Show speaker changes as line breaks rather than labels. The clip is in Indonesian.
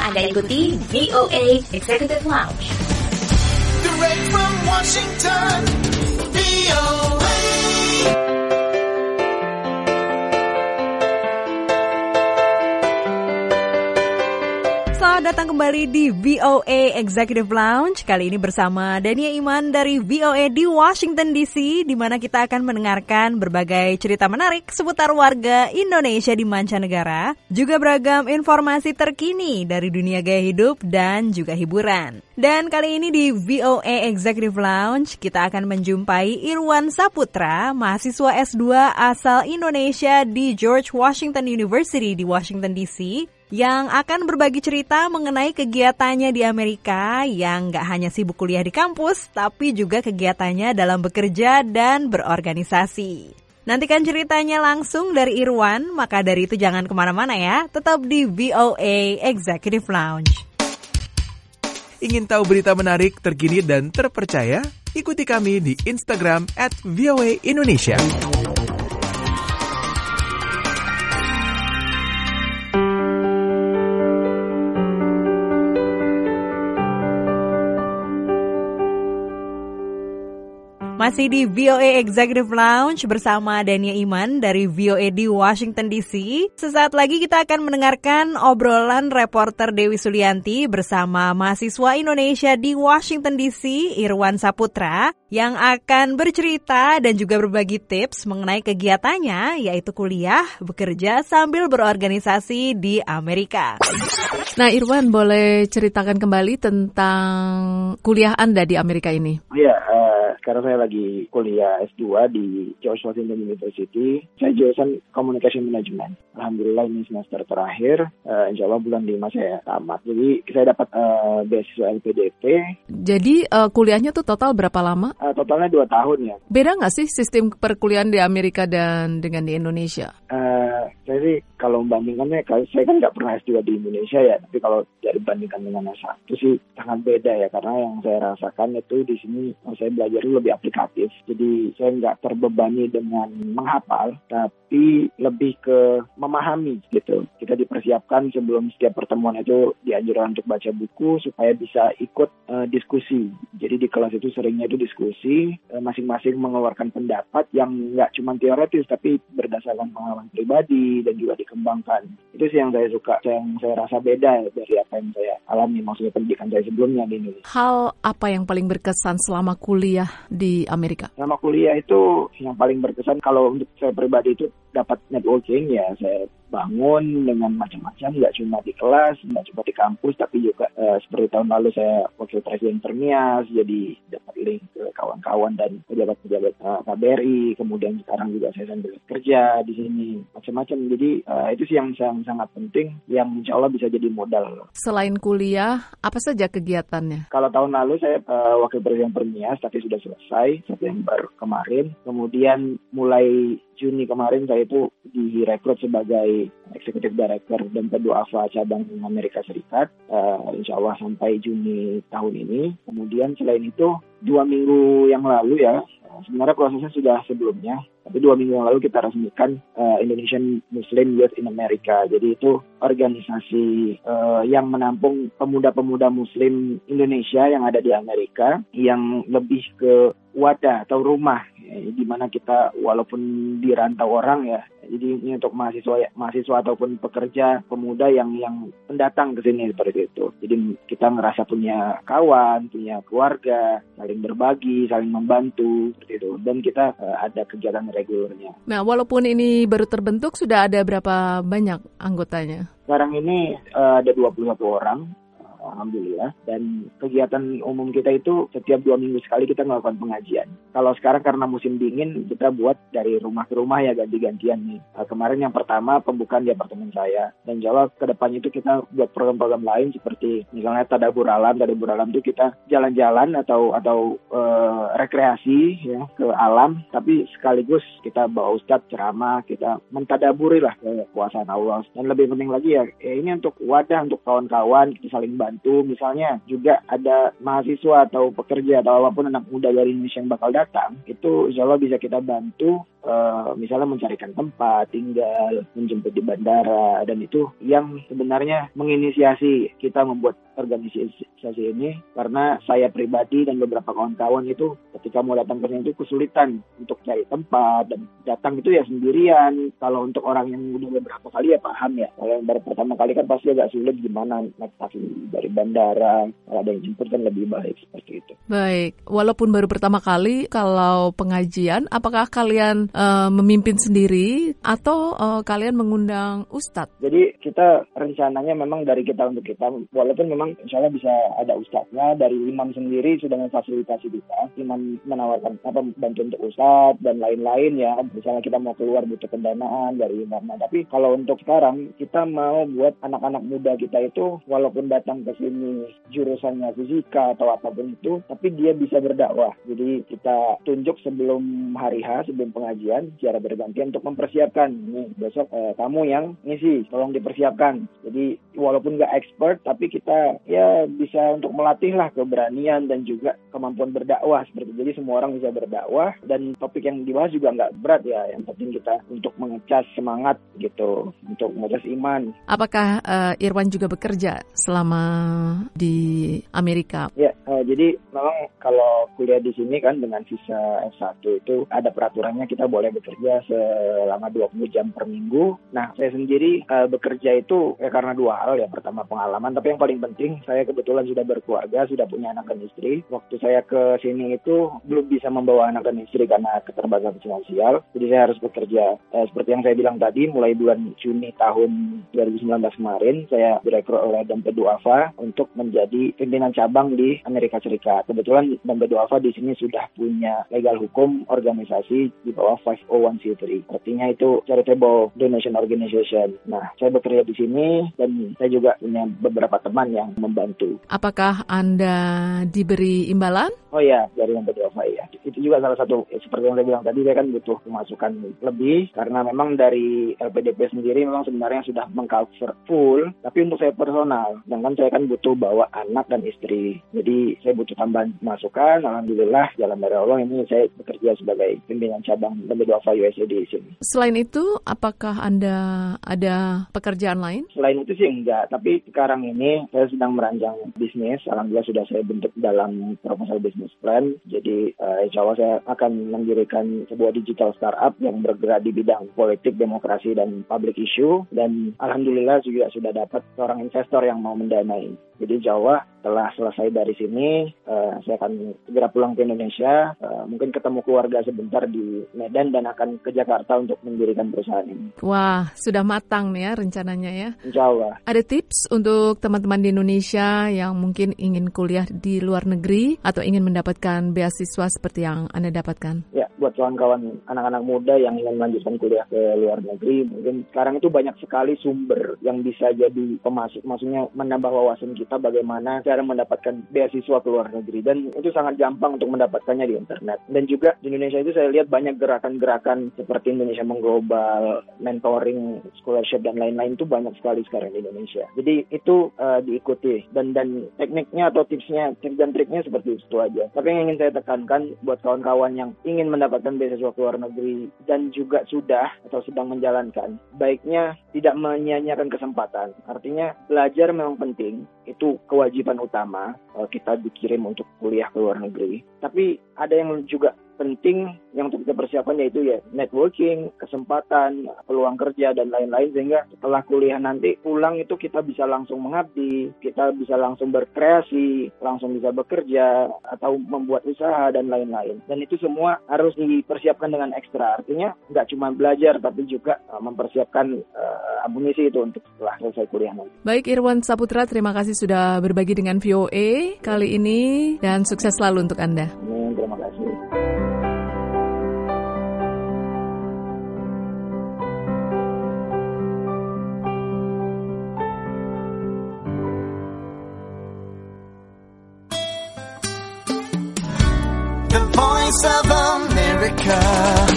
Anda ikuti VOA Executive Lounge.
Direct from Washington, VOA.
Selamat datang kembali di VOA Executive Lounge. Kali ini bersama Dania Iman dari VOA di Washington DC, di mana kita akan mendengarkan berbagai cerita menarik seputar warga Indonesia di mancanegara, juga beragam informasi terkini dari dunia gaya hidup dan juga hiburan. Dan kali ini di VOA Executive Lounge kita akan menjumpai Irwan Saputra, mahasiswa S2 asal Indonesia di George Washington University di Washington DC, yang akan berbagi cerita mengenai kegiatannya di Amerika yang gak hanya sibuk kuliah di kampus, tapi juga kegiatannya dalam bekerja dan berorganisasi. Nantikan ceritanya langsung dari Irwan, maka dari itu jangan kemana-mana ya, tetap di VOA Executive Lounge.
Ingin tahu berita menarik, terkini, dan terpercaya? Ikuti kami di Instagram @VOA_Indonesia.
Masih di VOA Executive Lounge bersama Dania Iman dari VOA di Washington DC. Sesaat lagi kita akan mendengarkan obrolan reporter Dewi Sulianti bersama mahasiswa Indonesia di Washington DC, Irwan Saputra, yang akan bercerita dan juga berbagi tips mengenai kegiatannya, yaitu kuliah, bekerja sambil berorganisasi di Amerika. Nah, Irwan, boleh ceritakan kembali tentang kuliah Anda di Amerika ini?
Iya, sekarang saya lagi kuliah S2 di George Washington University. Saya jurusan Communication Management. Alhamdulillah ini semester terakhir. Insya Allah bulan 5 saya tamat. Jadi saya dapat beasiswa LPDP.
Jadi kuliahnya tuh total berapa lama?
Totalnya 2 tahun ya.
Beda nggak sih sistem perkuliahan di Amerika dan dengan di Indonesia?
Saya sih kalau membandingkannya, saya kan nggak pernah S2 di Indonesia ya. Tapi kalau dibandingkan dengan S1 sih sangat beda ya. Karena yang saya rasakan itu di sini saya belajar lebih aplikatif. Jadi saya nggak terbebani dengan menghafal, tapi lebih ke memahami gitu. Kita dipersiapkan sebelum setiap pertemuan itu dianjurkan untuk baca buku supaya bisa ikut diskusi. Jadi di kelas itu seringnya itu diskusi, masing-masing mengeluarkan pendapat yang nggak cuma teoretis tapi berdasarkan pengalaman pribadi dan juga dikembangkan. Itu sih yang saya suka, yang saya rasa beda dari apa yang saya alami, maksudnya pendidikan saya sebelumnya di Indonesia.
Hal apa yang paling berkesan selama kuliah di Amerika?
Selama kuliah itu yang paling berkesan kalau untuk saya pribadi itu dapat networking ya. Saya bangun dengan macam-macam, nggak cuma di kelas, nggak cuma di kampus, tapi juga seperti tahun lalu saya wakil presiden Permias, jadi dapat link ke kawan-kawan dan pejabat-pejabat KBRI, kemudian sekarang juga saya sambil kerja di sini, macam-macam. Jadi itu sih yang sangat penting, yang insya Allah bisa jadi modal.
Selain kuliah, apa saja kegiatannya?
Kalau tahun lalu saya wakil presiden Permias, tapi sudah selesai September kemarin. Kemudian mulai Juni kemarin saya itu direkrut sebagai Executive Director dan Pedua AFA cabang Amerika Serikat, insya Allah sampai Juni tahun ini. Kemudian selain itu 2 minggu yang lalu ya, sebenarnya prosesnya sudah sebelumnya, tapi 2 minggu yang lalu kita resmikan Indonesian Muslim Youth in America. Jadi itu organisasi yang menampung pemuda-pemuda Muslim Indonesia yang ada di Amerika, yang lebih ke wadah atau rumah, di mana kita walaupun dirantau orang ya, jadi ini untuk mahasiswa ataupun pekerja pemuda yang pendatang ke sini seperti itu. Jadi kita ngerasa punya kawan, punya keluarga, saling berbagi, saling membantu seperti itu. Dan kita ada kegiatan regulernya.
Nah, walaupun ini baru terbentuk, sudah ada berapa banyak anggotanya?
Sekarang ini ada 21 orang. Alhamdulillah. Dan kegiatan umum kita itu setiap 2 minggu sekali kita melakukan pengajian. Kalau sekarang karena musim dingin, kita buat dari rumah ke rumah ya, ganti-gantian nih. Kemarin yang pertama pembukaan di apartemen saya. Dan insya Allah ke depannya itu kita buat program-program lain seperti misalnya Tadabbur Alam. Tadabbur Alam itu kita jalan-jalan atau rekreasi ya ke alam. Tapi sekaligus kita bawa ustadz ceramah, kita mentadaburi lah kekuasaan Allah. Dan lebih penting lagi ya ini untuk wadah, untuk kawan-kawan, kita saling bantu. Misalnya juga ada mahasiswa atau pekerja atau apapun anak muda dari Indonesia yang bakal datang, itu insya Allah bisa kita bantu misalnya mencarikan tempat tinggal, menjemput di bandara, dan itu yang sebenarnya menginisiasi kita membuat organisasi ini, karena saya pribadi dan beberapa kawan-kawan itu ketika mau datang ke sini itu kesulitan untuk cari tempat, dan datang itu ya sendirian. Kalau untuk orang yang udah beberapa kali ya paham ya, kalau yang baru pertama kali kan pasti agak sulit gimana naik taksi dari bandara, kalau ada yang jemput kan lebih baik seperti itu.
Baik, walaupun baru pertama kali, kalau pengajian, apakah kalian memimpin sendiri atau kalian mengundang ustadz? Jadi
kita rencananya memang dari kita untuk kita, walaupun memang insya Allah bisa ada ustadznya, dari imam sendiri sudah memfasilitasi kita, imam menawarkan bantuan untuk ustadz dan lain-lain ya, misalnya kita mau keluar butuh pendanaan dari imam. Tapi kalau untuk sekarang kita mau buat anak-anak muda kita itu walaupun datang ke sini jurusannya fisika atau apapun itu, tapi dia bisa berdakwah. Jadi kita tunjuk sebelum hari H, sebelum pengajian secara bergantian untuk mempersiapkan. Nih besok kamu yang ngisi, tolong dipersiapkan. Jadi walaupun nggak expert, tapi kita ya bisa untuk melatih lah keberanian dan juga kemampuan berdakwah seperti. Jadi semua orang bisa berdakwah, dan topik yang dibahas juga nggak berat ya. Yang penting kita untuk mengecas semangat gitu, untuk mengecas iman.
Apakah Irwan juga bekerja selama di Amerika?
Ya, jadi memang kalau kuliah di sini kan dengan visa S1 itu ada peraturannya, kita boleh bekerja selama 20 jam per minggu. Nah, saya sendiri bekerja itu karena dua hal ya. Pertama pengalaman, tapi yang paling penting saya kebetulan sudah berkeluarga, sudah punya anak dan istri. Waktu saya ke sini itu belum bisa membawa anak dan istri karena keterbatasan finansial. Jadi saya harus bekerja. Seperti yang saya bilang tadi, mulai bulan Juni tahun 2019 kemarin, saya direkrut oleh Dompet Duafa untuk menjadi pimpinan cabang di Amerika Serikat. Kebetulan Dompet Duafa di sini sudah punya legal hukum organisasi di bawah 501c3. Artinya itu charitable donation organization. Nah, saya bekerja di sini dan saya juga punya beberapa teman yang membantu.
Apakah Anda diberi imbalan?
Oh iya, dari Dompet Duafa ya. Itu juga salah satu, seperti yang saya bilang tadi, saya kan butuh pemasukan lebih karena memang dari LPDP sendiri memang sebenarnya sudah mengcover full, tapi untuk saya personal, sedangkan saya kan butuh bawa anak dan istri. Jadi saya butuh tambahan masukan. Alhamdulillah, jalan dari Allah ini saya bekerja sebagai pimpinan cabang Dompet Duafa USA di sini.
Selain itu, apakah Anda ada pekerjaan lain?
Selain itu sih enggak, tapi sekarang ini saya sedang merancang bisnis. Alhamdulillah sudah saya bentuk dalam proposal business plan. Jadi insya Allah saya akan mendirikan sebuah digital startup yang bergerak di bidang politik, demokrasi, dan public issue. Dan alhamdulillah juga sudah dapat seorang investor yang mau mendanai. Jadi insya Allah setelah selesai dari sini, saya akan segera pulang ke Indonesia, mungkin ketemu keluarga sebentar di Medan dan akan ke Jakarta untuk mendirikan perusahaan ini.
Wah, sudah matang nih ya rencananya ya.
Insya Allah.
Ada tips untuk teman-teman di Indonesia yang mungkin ingin kuliah di luar negeri atau ingin mendapatkan beasiswa seperti yang Anda dapatkan?
Ya, buat kawan-kawan anak-anak muda yang ingin melanjutkan kuliah ke luar negeri, mungkin sekarang itu banyak sekali sumber yang bisa jadi pemasuk, maksudnya menambah wawasan kita bagaimana cara mendapatkan beasiswa ke luar negeri, dan itu sangat gampang untuk mendapatkannya di internet. Dan juga di Indonesia itu saya lihat banyak gerakan-gerakan seperti Indonesia Mengglobal, mentoring, scholarship, dan lain-lain itu banyak sekali sekarang di Indonesia. Jadi itu diikuti, dan tekniknya atau tipsnya, tips dan triknya seperti itu aja. Tapi yang ingin saya tekankan buat kawan-kawan yang ingin mendapatkan beasiswa ke luar negeri dan juga sudah atau sedang menjalankan, baiknya tidak menyia-nyiakan kesempatan. Artinya belajar memang penting, itu kewajiban utama kita dikirim untuk kuliah ke luar negeri. Tapi ada yang juga penting yang untuk kita persiapkan, yaitu ya networking, kesempatan, peluang kerja, dan lain-lain, sehingga setelah kuliah nanti pulang itu kita bisa langsung mengabdi, kita bisa langsung berkreasi, langsung bisa bekerja atau membuat usaha dan lain-lain. Dan itu semua harus dipersiapkan dengan ekstra. Artinya nggak cuma belajar, tapi juga mempersiapkan amunisi itu untuk setelah selesai kuliah nanti.
Baik, Irwan Saputra, terima kasih sudah berbagi dengan VOA kali ini dan sukses selalu untuk Anda.
Terima kasih.
The Voice of America.